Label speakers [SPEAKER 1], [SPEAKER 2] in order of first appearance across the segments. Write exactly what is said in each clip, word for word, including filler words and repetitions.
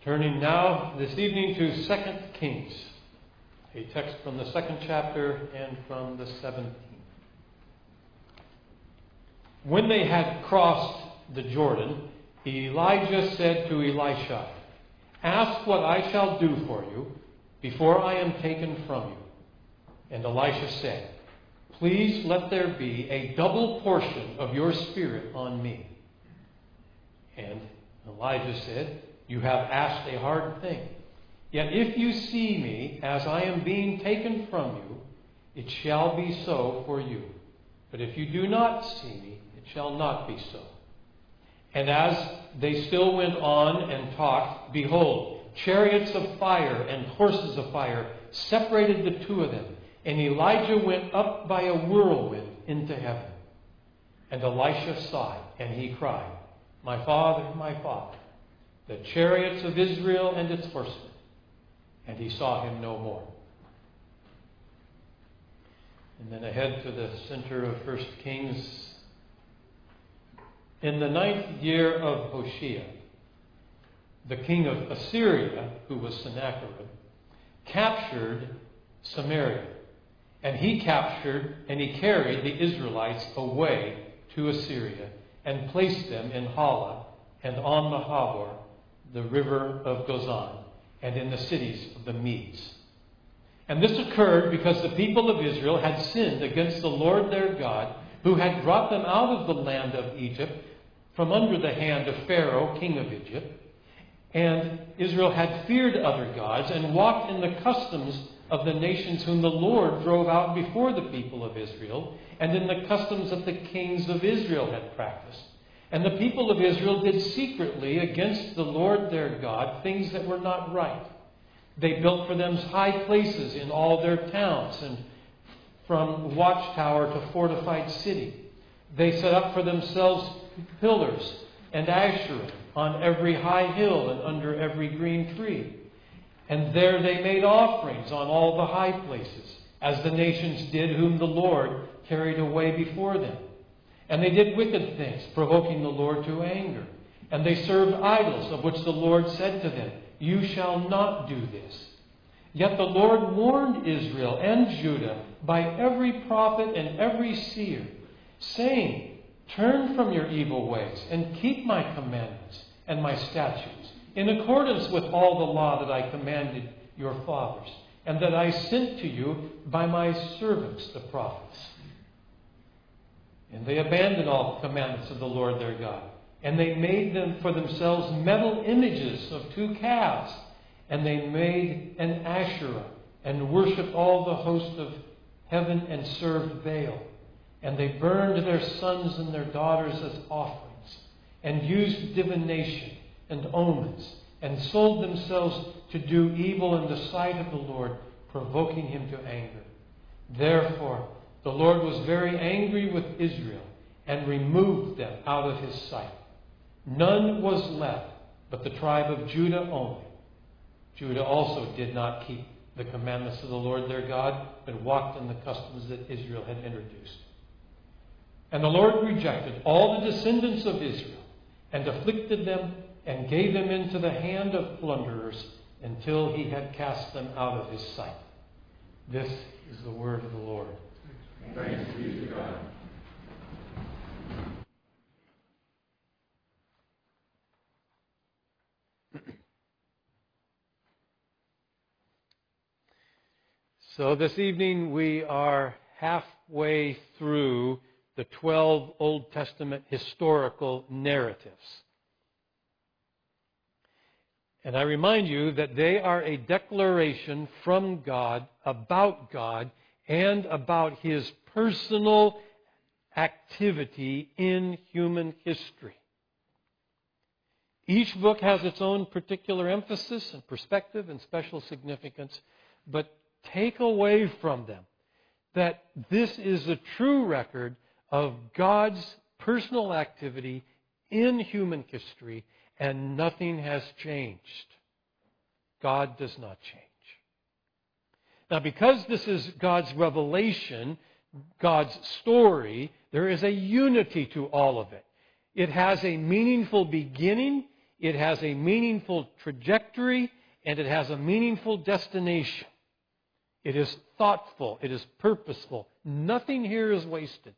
[SPEAKER 1] Turning now this evening to Second Kings, a text from the second chapter and from the seventeenth. When they had crossed the Jordan, Elijah said to Elisha, "Ask what I shall do for you before I am taken from you." And Elisha said, "Please let there be a double portion of your spirit on me." And Elijah said, "You have asked a hard thing. Yet if you see me as I am being taken from you, it shall be so for you. But if you do not see me, it shall not be so." And as they still went on and talked, behold, chariots of fire and horses of fire separated the two of them. And Elijah went up by a whirlwind into heaven. And Elisha saw it, and he cried, "My father, my father, the chariots of Israel and its horsemen." And he saw him no more. And then ahead to the center of First Kings. In the ninth year of Hoshea, the king of Assyria, who was Sennacherib, captured Samaria. And he captured and he carried the Israelites away to Assyria and placed them in Hala and on the Habor, the river of Gozan, and in the cities of the Medes. And this occurred because the people of Israel had sinned against the Lord their God, who had brought them out of the land of Egypt from under the hand of Pharaoh, king of Egypt. And Israel had feared other gods and walked in the customs of the nations whom the Lord drove out before the people of Israel, and in the customs that the kings of Israel had practiced. And the people of Israel did secretly against the Lord their God things that were not right. They built for them high places in all their towns, and from watchtower to fortified city. They set up for themselves pillars and Asherah on every high hill and under every green tree. And there they made offerings on all the high places, as the nations did whom the Lord carried away before them. And they did wicked things, provoking the Lord to anger. And they served idols, of which the Lord said to them, "You shall not do this." Yet the Lord warned Israel and Judah by every prophet and every seer, saying, "Turn from your evil ways and keep my commandments and my statutes, in accordance with all the law that I commanded your fathers, and that I sent to you by my servants the prophets." And they abandoned all the commandments of the Lord their God. And they made them for themselves metal images of two calves. And they made an Asherah and worshipped all the host of heaven and served Baal. And they burned their sons and their daughters as offerings, and used divination and omens, and sold themselves to do evil in the sight of the Lord, provoking him to anger. Therefore, the Lord was very angry with Israel and removed them out of his sight. None was left but the tribe of Judah only. Judah also did not keep the commandments of the Lord their God, but walked in the customs that Israel had introduced. And the Lord rejected all the descendants of Israel and afflicted them and gave them into the hand of plunderers until he had cast them out of his sight. This is the word of the Lord.
[SPEAKER 2] Thanks be to God.
[SPEAKER 1] So this evening we are halfway through the twelve Old Testament historical narratives. And I remind you that they are a declaration from God about God and about his personal activity in human history. Each book has its own particular emphasis and perspective and special significance, but take away from them that this is a true record of God's personal activity in human history, and nothing has changed. God does not change. Now, because this is God's revelation, God's story, there is a unity to all of it. It has a meaningful beginning, it has a meaningful trajectory, and it has a meaningful destination. It is thoughtful. It is purposeful. Nothing here is wasted.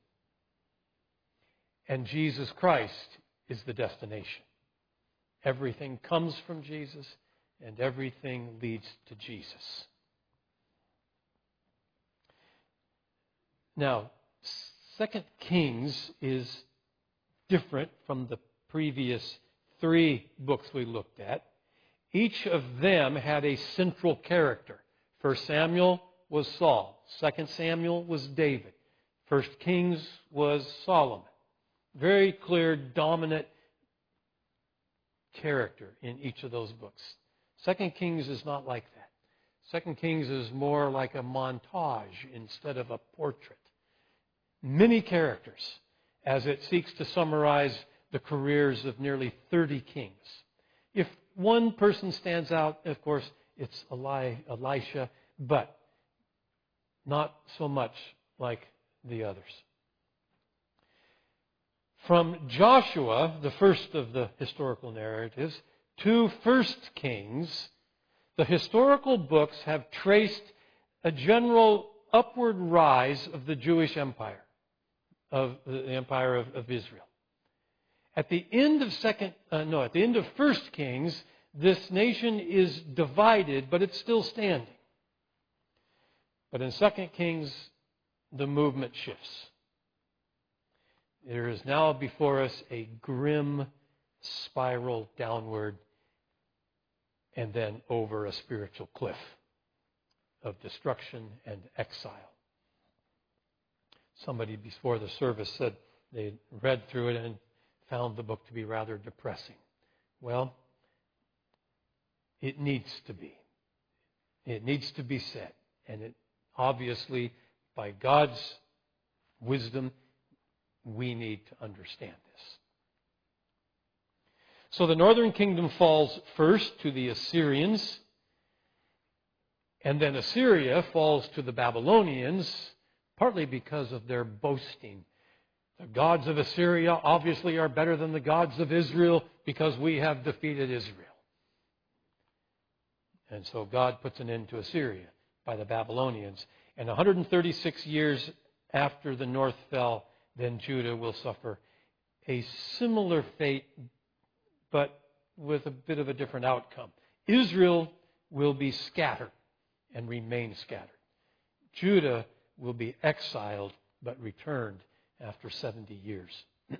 [SPEAKER 1] And Jesus Christ is the destination. Everything comes from Jesus, and everything leads to Jesus. Now, Second Kings is different from the previous three books we looked at. Each of them had a central character. First Samuel was Saul. Second Samuel was David. First Kings was Solomon. Very clear, dominant character in each of those books. Second Kings is not like that. Second Kings is more like a montage instead of a portrait. Many characters, as it seeks to summarize the careers of nearly thirty kings. If one person stands out, of course, it's Eli, Elisha, but not so much like the others. From Joshua, the first of the historical narratives, to First Kings, the historical books have traced a general upward rise of the Jewish empire, of the empire of, of Israel. At the end of second, uh, no, at the end of First Kings, this nation is divided, but it's still standing. But in Second Kings, the movement shifts. There is now before us a grim spiral downward and then over a spiritual cliff of destruction and exile. Somebody before the service said they read through it and found the book to be rather depressing. Well, it needs to be. It needs to be said. And it obviously, by God's wisdom, we need to understand this. So the northern kingdom falls first to the Assyrians, and then Assyria falls to the Babylonians, partly because of their boasting. The gods of Assyria obviously are better than the gods of Israel because we have defeated Israel. And so God puts an end to Assyria by the Babylonians. And one hundred thirty-six years after the north fell, then Judah will suffer a similar fate, but with a bit of a different outcome. Israel will be scattered and remain scattered. Judah will be exiled but returned after seventy years.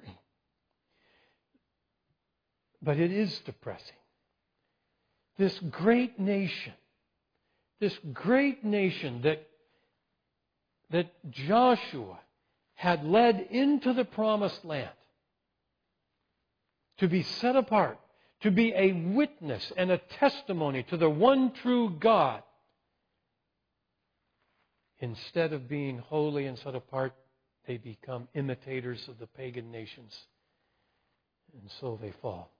[SPEAKER 1] But it is depressing. This great nation, this great nation that, that Joshua had led into the promised land to be set apart, to be a witness and a testimony to the one true God. Instead of being holy and set apart, they become imitators of the pagan nations. And so they fall.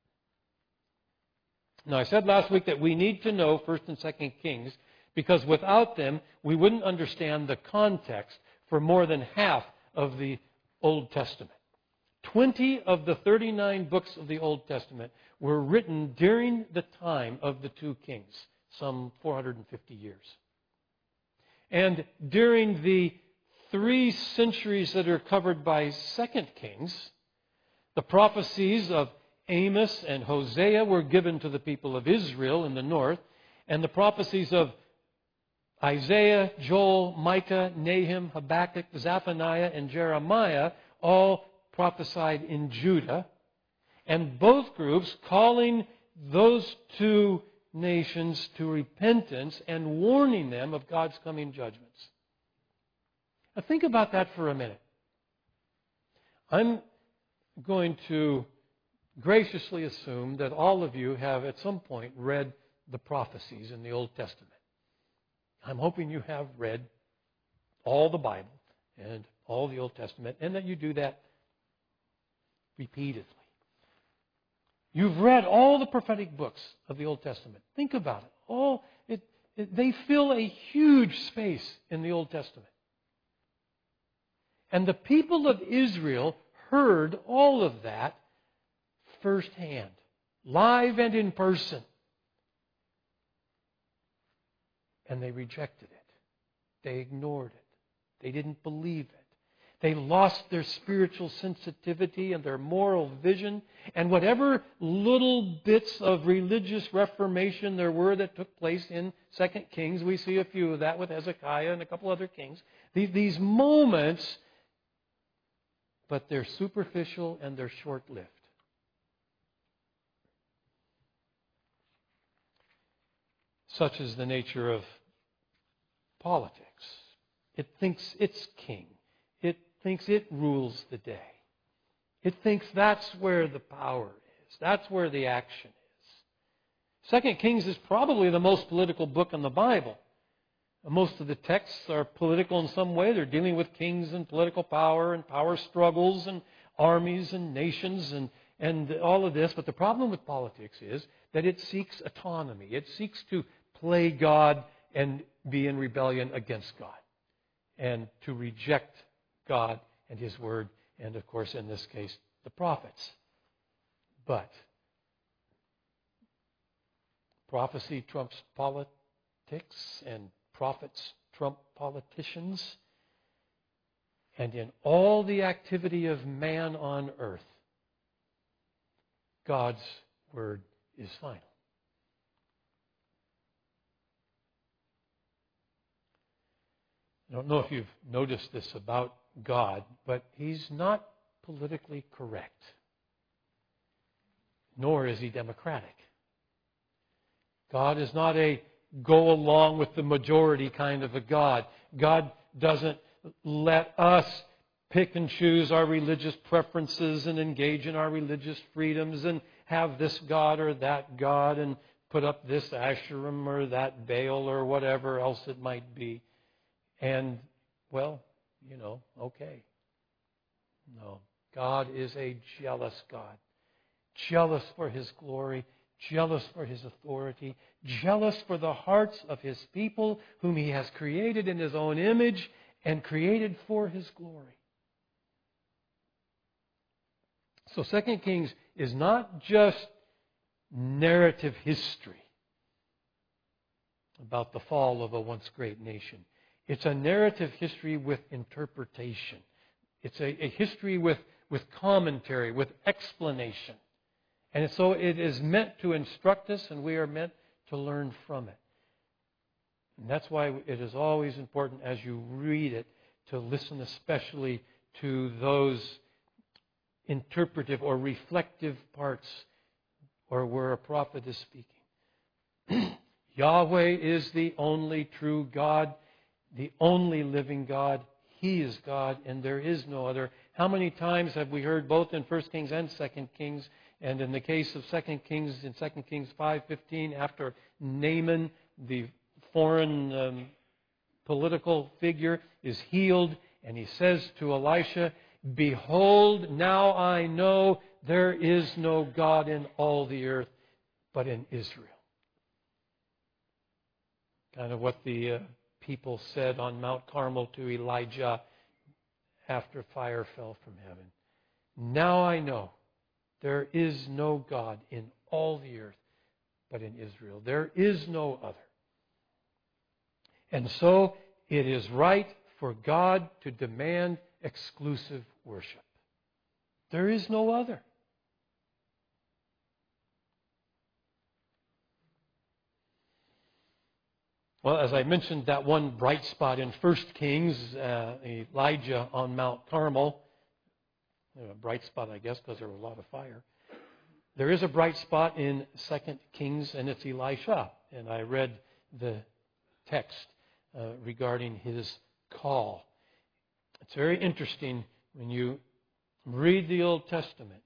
[SPEAKER 1] Now, I said last week that we need to know First and Second Kings because without them, we wouldn't understand the context for more than half of the Old Testament. Twenty of the thirty-nine books of the Old Testament were written during the time of the two kings, some four hundred fifty years. And during the three centuries that are covered by Second Kings, the prophecies of Amos and Hosea were given to the people of Israel in the north, and the prophecies of Isaiah, Joel, Micah, Nahum, Habakkuk, Zephaniah, and Jeremiah all prophesied in Judah, and both groups calling those two nations to repentance and warning them of God's coming judgments. Now think about that for a minute. I'm going to graciously assume that all of you have at some point read the prophecies in the Old Testament. I'm hoping you have read all the Bible and all the Old Testament, and that you do that repeatedly. You've read all the prophetic books of the Old Testament. Think about it. All it, it, they fill a huge space in the Old Testament. And the people of Israel heard all of that firsthand. live and in person. And they rejected it. They ignored it. They didn't believe it. They lost their spiritual sensitivity and their moral vision. And whatever little bits of religious reformation there were that took place in Second Kings, we see a few of that with Hezekiah and a couple other kings. These, these moments, but they're superficial and they're short-lived. Such is the nature of politics. It thinks it's king. It thinks it rules the day. It thinks that's where the power is. That's where the action is. Second Kings is probably the most political book in the Bible. Most of the texts are political in some way. They're dealing with kings and political power and power struggles and armies and nations and, and all of this. But the problem with politics is that it seeks autonomy. It seeks to play God and be in rebellion against God, and to reject God and His Word, and of course in this case the prophets. But prophecy trumps politics, and prophets trump politicians, and in all the activity of man on earth, God's Word is final. I don't know if you've noticed this about God, but He's not politically correct, nor is He democratic. God is not a go along with the majority kind of a God. God doesn't let us pick and choose our religious preferences and engage in our religious freedoms and have this God or that God and put up this Asherim or that Baal or whatever else it might be. And, well, you know, okay. No. God is a jealous God. Jealous for His glory. Jealous for His authority. Jealous for the hearts of His people whom He has created in His own image and created for His glory. So Second Kings is not just narrative history about the fall of a once great nation. It's a narrative history with interpretation. It's a, a history with, with commentary, with explanation. And so it is meant to instruct us, and we are meant to learn from it. And that's why it is always important as you read it to listen especially to those interpretive or reflective parts, or where a prophet is speaking. Yahweh is the only true God, the only living God. He is God, and there is no other. How many times have we heard both in First Kings and Second Kings, and in the case of Second Kings, in Second Kings five fifteen, after Naaman, the foreign um, political figure, is healed, and he says to Elisha, "Behold, now I know there is no God in all the earth but in Israel." Kind of what the uh, people said on Mount Carmel to Elijah after fire fell from heaven. Now I know there is no God in all the earth but in Israel. There is no other. And so it is right for God to demand exclusive worship. There is no other. Well, as I mentioned, that one bright spot in First Kings, uh, Elijah on Mount Carmel, a bright spot, I guess, because there was a lot of fire. There is a bright spot in Second Kings, and it's Elisha. And I read the text uh, regarding his call. It's very interesting when you read the Old Testament.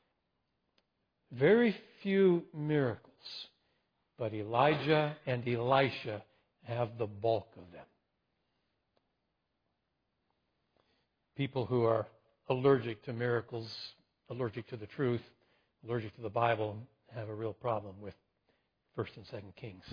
[SPEAKER 1] Very few miracles, but Elijah and Elisha have the bulk of them. People who are allergic to miracles, allergic to the truth, allergic to the Bible, have a real problem with First and Second Kings.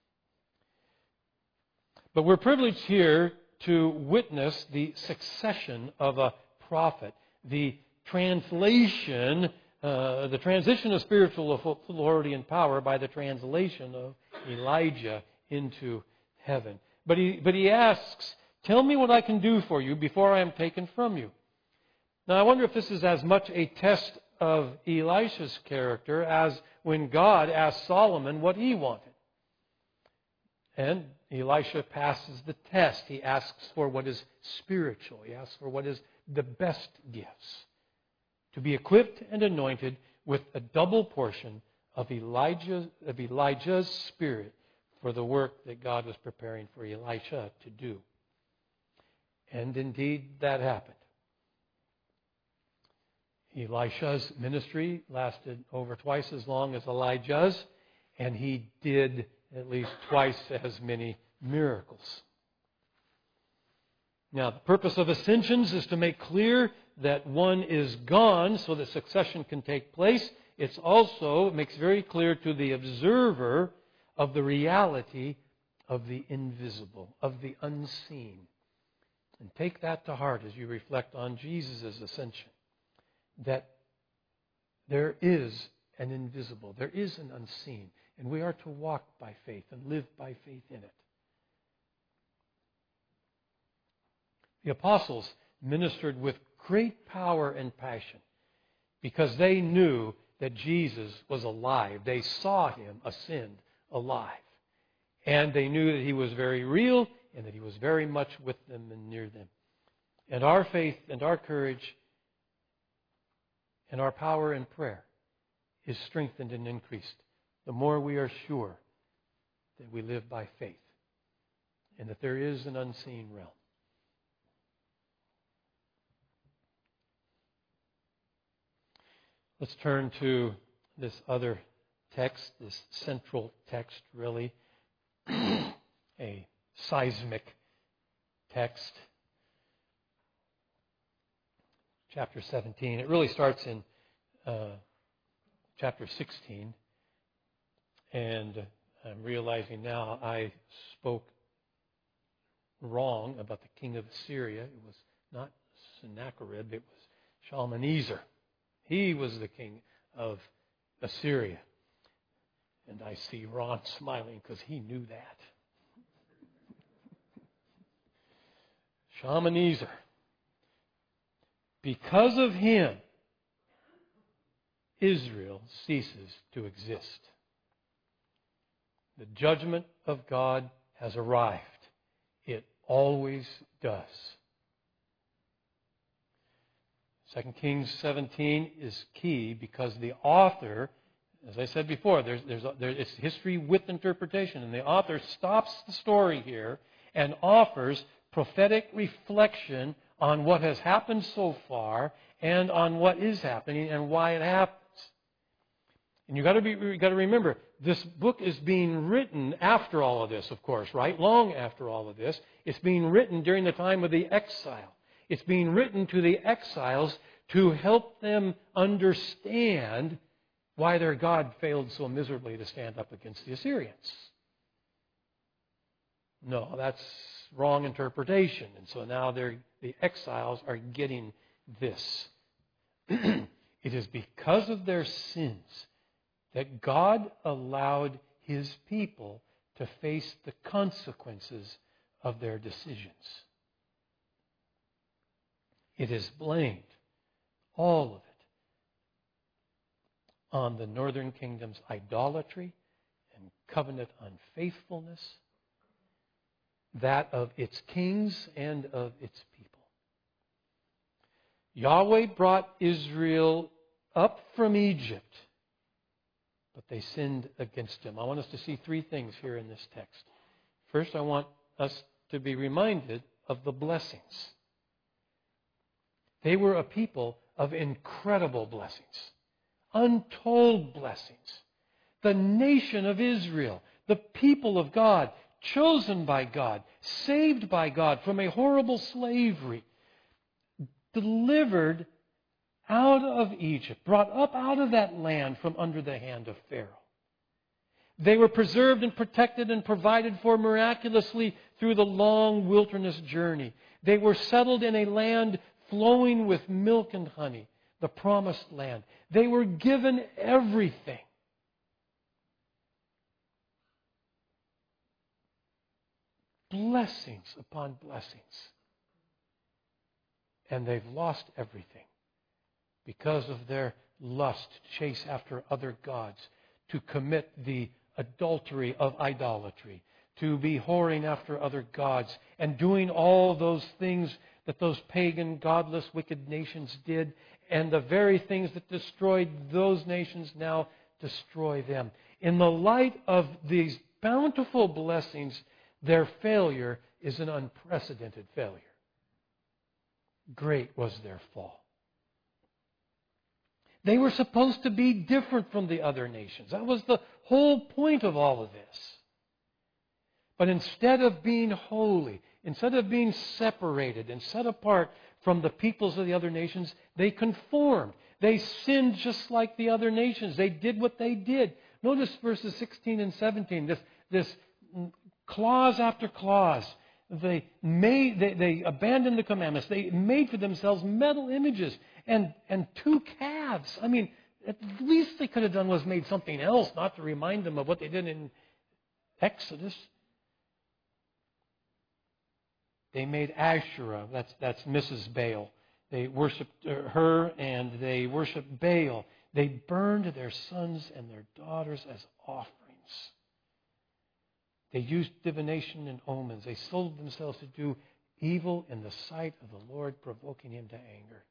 [SPEAKER 1] But we're privileged here to witness the succession of a prophet, the translation uh, the transition of spiritual authority and power by the translation of Elijah into heaven. But he, but he asks, tell me what I can do for you before I am taken from you. Now, I wonder if this is as much a test of Elisha's character as when God asked Solomon what he wanted. And Elisha passes the test. He asks for what is spiritual. He asks for what is the best gifts. To be equipped and anointed with a double portion of Elijah, of Elijah's spirit for the work that God was preparing for Elisha to do. And indeed, that happened. Elisha's ministry lasted over twice as long as Elijah's, and he did at least twice as many miracles. Now, the purpose of ascensions is to make clear that one is gone so that succession can take place. It's also, it makes very clear to the observer of the reality of the invisible, of the unseen. And take that to heart as you reflect on Jesus' ascension. That there is an invisible, there is an unseen, and we are to walk by faith and live by faith in it. The apostles ministered with great power and passion because they knew that Jesus was alive. They saw him ascend alive. And they knew that he was very real and that he was very much with them and near them. And our faith and our courage and our power in prayer is strengthened and increased the more we are sure that we live by faith and that there is an unseen realm. Let's turn to this other text, this central text, really, a seismic text. Chapter seventeen. It really starts in uh, chapter sixteen. And I'm realizing now I spoke wrong about the king of Assyria. It was not Sennacherib, it was Shalmaneser. He was the king of Assyria. And I see Ron smiling because he knew that. Shalmaneser. Because of him, Israel ceases to exist. The judgment of God has arrived. It always does. Second Kings seventeen is key because the author, as I said before, there's, there's, there, it's history with interpretation. And the author stops the story here and offers prophetic reflection on what has happened so far and on what is happening and why it happens. And you've got to be, you've got to remember, this book is being written after all of this, of course, right? Long after all of this. It's being written during the time of the exile. It's being written to the exiles to help them understand why their God failed so miserably to stand up against the Assyrians. No, that's wrong interpretation. And so now they're, the exiles are getting this. It is because of their sins that God allowed his people to face the consequences of their decisions. It is blamed, all of it, on the northern kingdom's idolatry and covenant unfaithfulness, that of its kings and of its people. Yahweh brought Israel up from Egypt, but they sinned against him. I want us to see three things here in this text. First, I want us to be reminded of the blessings. They were a people of incredible blessings, untold blessings. The nation of Israel, the people of God, chosen by God, saved by God from a horrible slavery, delivered out of Egypt, brought up out of that land from under the hand of Pharaoh. They were preserved and protected and provided for miraculously through the long wilderness journey. They were settled in a land flowing with milk and honey. the promised land. They were given everything. Blessings upon blessings. And they've lost everything because of their lust to chase after other gods, to commit the adultery of idolatry, to be whoring after other gods, and doing all those things that those pagan, godless, wicked nations did, and the very things that destroyed those nations now destroy them. In the light of these bountiful blessings, their failure is an unprecedented failure. Great was their fall. They were supposed to be different from the other nations. That was the whole point of all of this. But instead of being holy, instead of being separated and set apart from the peoples of the other nations, they conformed. They sinned just like the other nations. They did what they did. Notice verses sixteen and seventeen, this, this clause after clause. They made, they, they abandoned the commandments. They made for themselves metal images and, and two calves. I mean, at least they could have done was made something else, not to remind them of what they did in Exodus. They made Asherah, that's, that's Missus Baal. They worshipped her and they worshipped Baal. They burned their sons and their daughters as offerings. They used divination and omens. They sold themselves to do evil in the sight of the Lord, provoking Him to anger.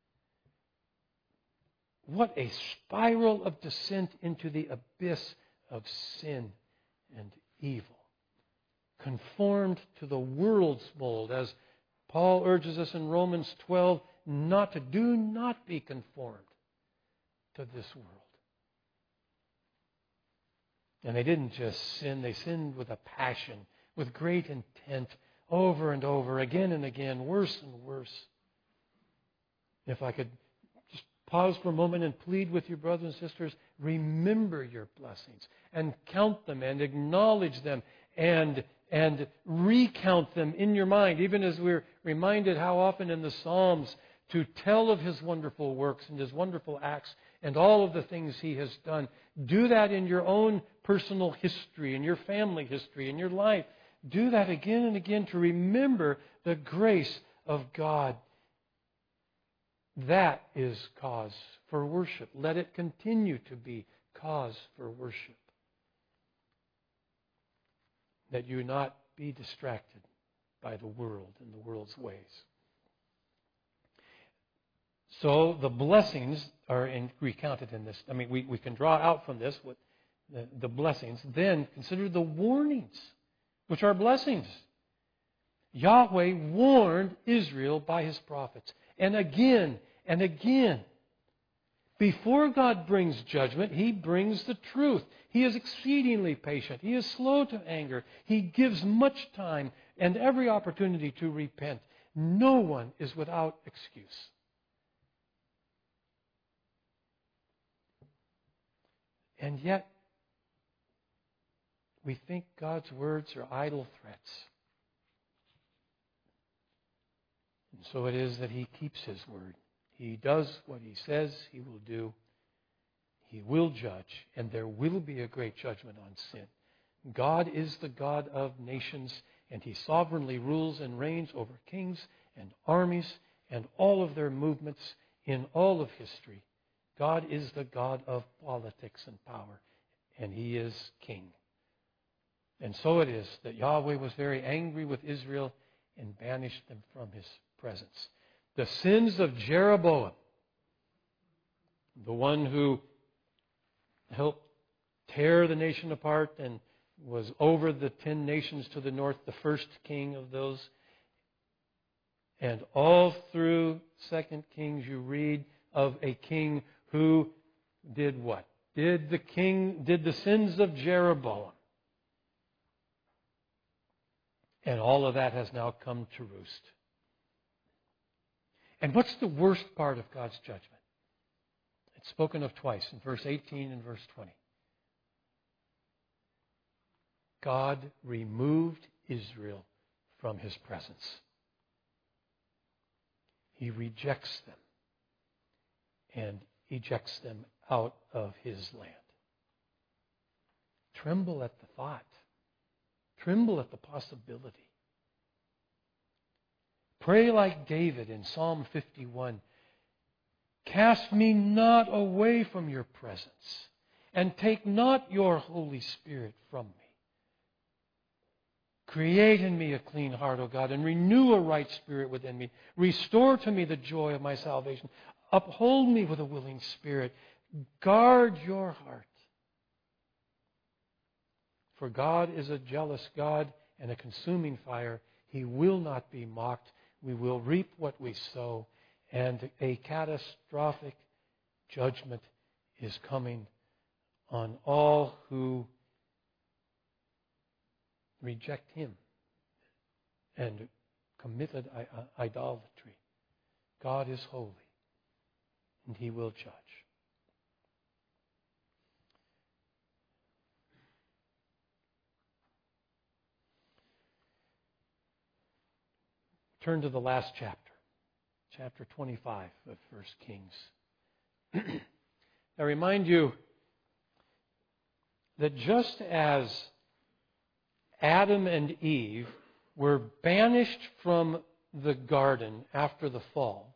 [SPEAKER 1] What a spiral of descent into the abyss of sin and evil. Conformed to the world's mold, as Paul urges us in Romans twelve, not to do not be conformed to this world. And they didn't just sin, they sinned with a passion, with great intent, over and over, again and again, worse and worse. If I could just pause for a moment and plead with you, brothers and sisters, remember your blessings and count them and acknowledge them and, and recount them in your mind, even as we're reminded how often in the Psalms to tell of His wonderful works and His wonderful acts and all of the things He has done. Do that in your own personal history, in your family history, in your life. Do that again and again to remember the grace of God. That is cause for worship. Let it continue to be cause for worship. That you not be distracted by the world and the world's ways. So the blessings are in, recounted in this. I mean, we, we can draw out from this what the, the blessings. Then consider the warnings, which are blessings. Yahweh warned Israel by His prophets. And again and again. Before God brings judgment, He brings the truth. He is exceedingly patient. He is slow to anger. He gives much time and every opportunity to repent. No one is without excuse. And yet, we think God's words are idle threats. And so it is that He keeps His word. He does what He says He will do. He will judge, and there will be a great judgment on sin. God is the God of nations, and He sovereignly rules and reigns over kings and armies and all of their movements in all of history. God is the God of politics and power, and He is king. And so it is that Yahweh was very angry with Israel and banished them from His presence. The sins of Jeroboam, the one who helped tear the nation apart and was over the ten nations to the north, the first king of those. And all through Second Kings you read of a king who did what? Did the king, did the sins of Jeroboam. And all of that has now come to roost. And what's the worst part of God's judgment? It's spoken of twice, in verse eighteen and verse twenty. God removed Israel from His presence. He rejects them. and ejects them out of his land. Tremble at the thought. Tremble at the possibility. Pray like David in Psalm fifty-one. Cast me not away from your presence, and take not your Holy Spirit from me. Create in me a clean heart, O God, and renew a right spirit within me. Restore to me the joy of my salvation. Uphold me with a willing spirit. Guard your heart. For God is a jealous God and a consuming fire. He will not be mocked. We will reap what we sow, and a catastrophic judgment is coming on all who reject Him and committed idolatry. God is holy, and He will judge. Turn to the last chapter, chapter twenty-five of First Kings. I remind you that just as Adam and Eve were banished from the garden after the fall,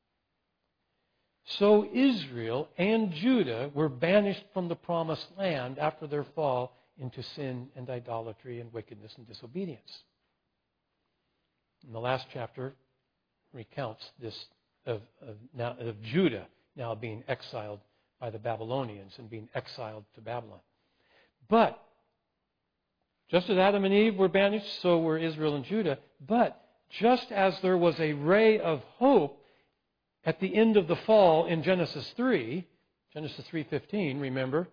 [SPEAKER 1] so Israel and Judah were banished from the promised land after their fall into sin and idolatry and wickedness and disobedience. And the last chapter recounts this of, of, now, of Judah now being exiled by the Babylonians and being exiled to Babylon. But just as Adam and Eve were banished, so were Israel and Judah. But just as there was a ray of hope at the end of the fall in Genesis three, Genesis three fifteen, remember?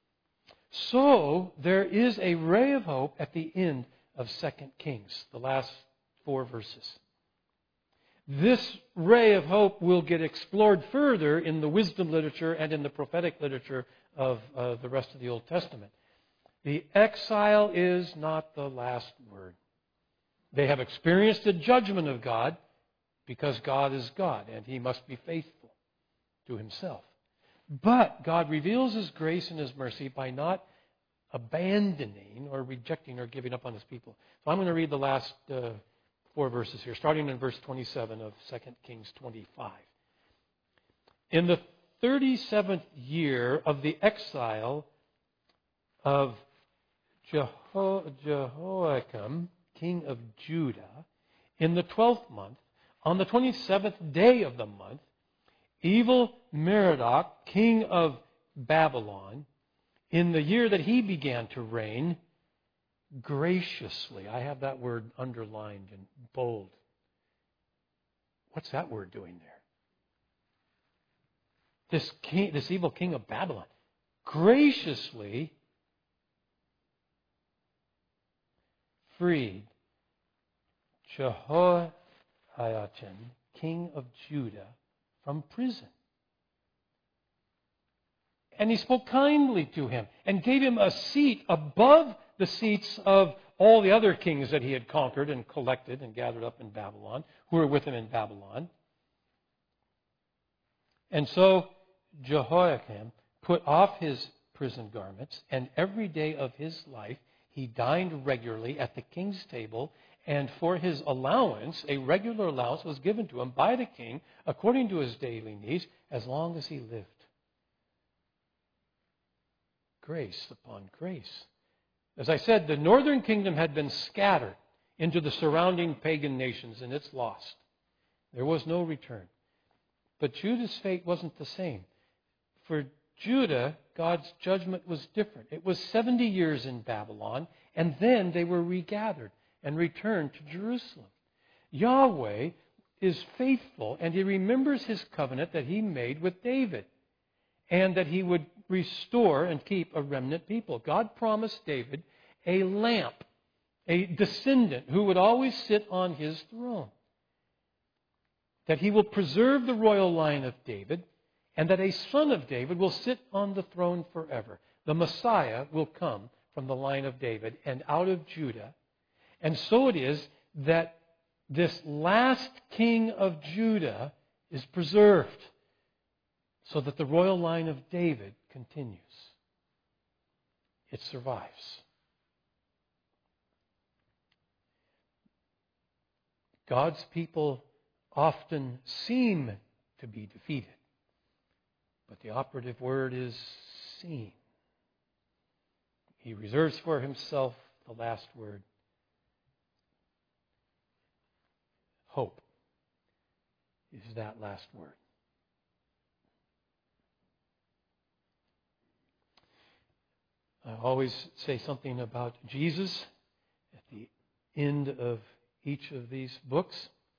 [SPEAKER 1] So there is a ray of hope at the end of Second Kings, the last four verses. This ray of hope will get explored further in the wisdom literature and in the prophetic literature of uh, the rest of the Old Testament. The exile is not the last word. They have experienced the judgment of God because God is God and He must be faithful to Himself. But God reveals His grace and His mercy by not abandoning or rejecting or giving up on His people. So I'm going to read the last uh, four verses here, starting in verse twenty-seven of Second Kings twenty-five. In the thirty-seventh year of the exile of Jeho- Jehoiakim, king of Judah, in the twelfth month, on the twenty-seventh day of the month, evil Merodach, king of Babylon, in the year that he began to reign, graciously, I have that word underlined in bold. What's that word doing there? This king, this evil king of Babylon, graciously freed Jehoiachin, king of Judah, from prison. And he spoke kindly to him and gave him a seat above the seats of all the other kings that he had conquered and collected and gathered up in Babylon, who were with him in Babylon. And so Jehoiakim put off his prison garments, and every day of his life he dined regularly at the king's table, and for his allowance, a regular allowance was given to him by the king according to his daily needs, as long as he lived. Grace upon grace. As I said, the northern kingdom had been scattered into the surrounding pagan nations, and it's lost. There was no return. But Judah's fate wasn't the same. For Judah, God's judgment was different. It was seventy years in Babylon, and then they were regathered and returned to Jerusalem. Yahweh is faithful, and He remembers His covenant that He made with David, and that He would restore and keep a remnant people. God promised David a lamp, a descendant who would always sit on his throne. That He will preserve the royal line of David, and that a son of David will sit on the throne forever. The Messiah will come from the line of David and out of Judah. And so it is that this last king of Judah is preserved. so that the royal line of David continues. It survives. God's people often seem to be defeated, but the operative word is seen. He reserves for himself the last word. Hope is that last word. I always say something about Jesus at the end of each of these books.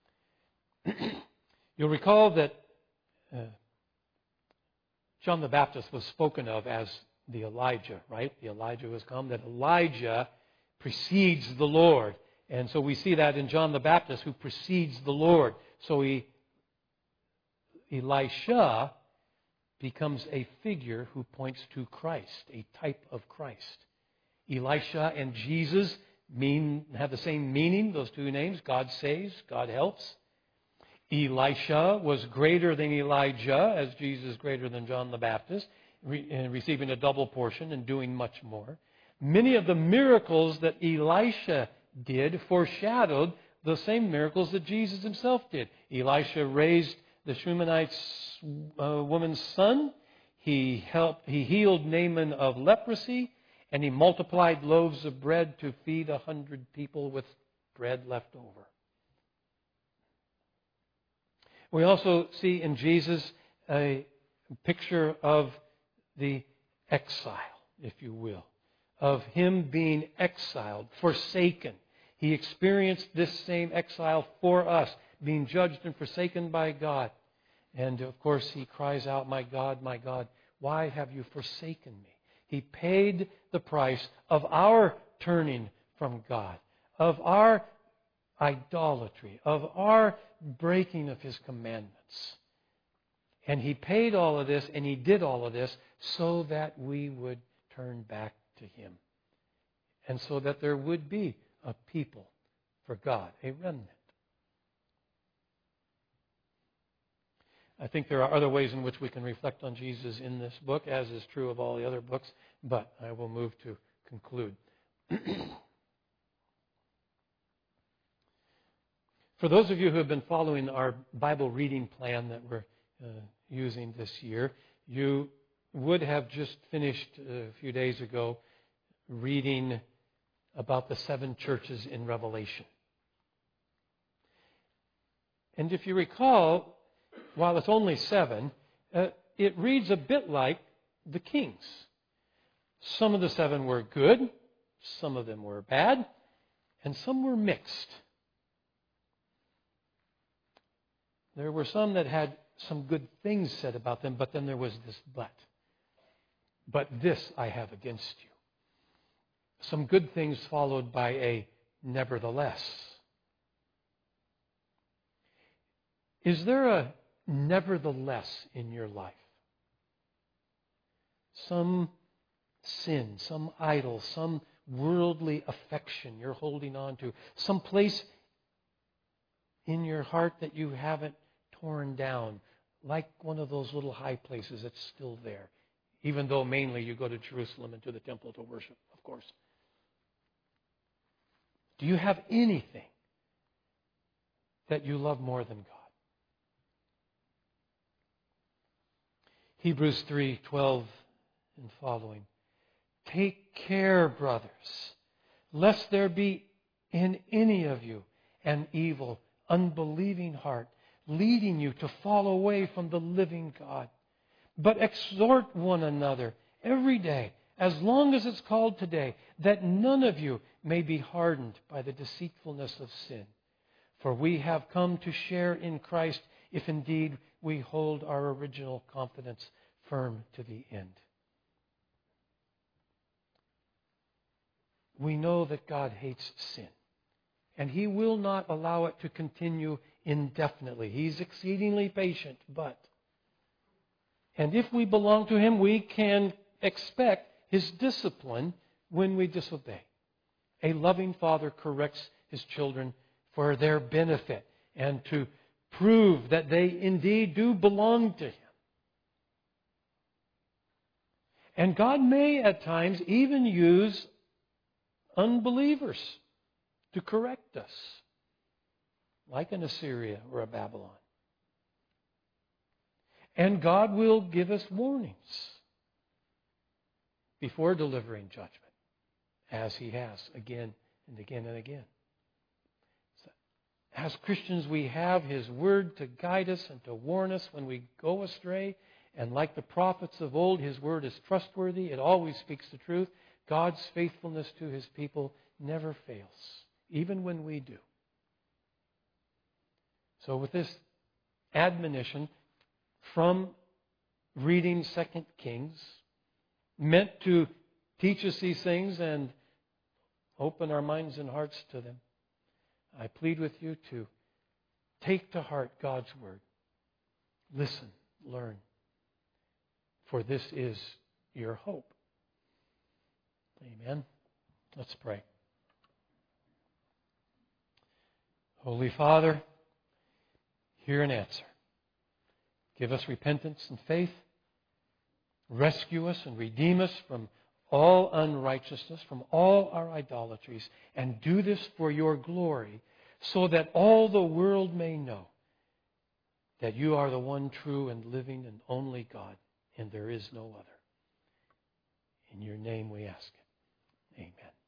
[SPEAKER 1] You'll recall that uh, John the Baptist was spoken of as the Elijah, right? The Elijah who has come, that Elijah precedes the Lord. And so we see that in John the Baptist, who precedes the Lord. So he, Elisha becomes a figure who points to Christ, a type of Christ. Elisha and Jesus mean have the same meaning, those two names. God saves, God helps. Elisha was greater than Elijah, as Jesus is greater than John the Baptist, re- receiving a double portion and doing much more. Many of the miracles that Elisha did foreshadowed the same miracles that Jesus himself did. Elisha raised the Shunammite uh, woman's son. He helped. He healed Naaman of leprosy, and he multiplied loaves of bread to feed a hundred people with bread left over. We also see in Jesus a picture of the exile, if you will, of him being exiled, forsaken. He experienced this same exile for us, being judged and forsaken by God. And of course, he cries out, "My God, my God, why have you forsaken me?" He paid the price of our turning from God, of our idolatry, of our breaking of his commandments. And he paid all of this, and he did all of this so that we would turn back to him. And so that there would be a people for God, a remnant. I think there are other ways in which we can reflect on Jesus in this book, as is true of all the other books, but I will move to conclude. For those of you who have been following our Bible reading plan that we're uh, using this year, you would have just finished a few days ago reading about the seven churches in Revelation. And if you recall, while it's only seven, uh, it reads a bit like the Kings. Some of the seven were good, some of them were bad, and some were mixed. There were some that had some good things said about them, but then there was this but. But this I have against you. Some good things followed by a nevertheless. Is there a nevertheless in your life? Some sin, some idol, some worldly affection you're holding on to, some place in your heart that you haven't torn down, like one of those little high places that's still there, even though mainly you go to Jerusalem and to the temple to worship, of course. Do you have anything that you love more than God? Hebrews three twelve and following. Take care, brothers, lest there be in any of you an evil, unbelieving heart, leading you to fall away from the living God. But exhort one another every day, as long as it's called today, that none of you may be hardened by the deceitfulness of sin. For we have come to share in Christ, if indeed we hold our original confidence firm to the end. We know that God hates sin, and He will not allow it to continue indefinitely. He's exceedingly patient, but, and if we belong to Him, we can expect His discipline when we disobey. A loving Father corrects His children for their benefit and to prove that they indeed do belong to Him. And God may at times even use unbelievers to correct us, like an Assyria or a Babylon. And God will give us warnings before delivering judgment, as He has again and again and again. So, as Christians, we have His Word to guide us and to warn us when we go astray. And like the prophets of old, His Word is trustworthy. It always speaks the truth. God's faithfulness to His people never fails, even when we do. So with this admonition from reading Second Kings, meant to teach us these things and open our minds and hearts to them, I plead with you to take to heart God's Word. Listen, learn. For this is your hope. Amen. Let's pray. Holy Father, hear and answer. Give us repentance and faith. Rescue us and redeem us from all unrighteousness, from all our idolatries, and do this for your glory, so that all the world may know that you are the one true and living and only God, and there is no other. In your name we ask it. Amen.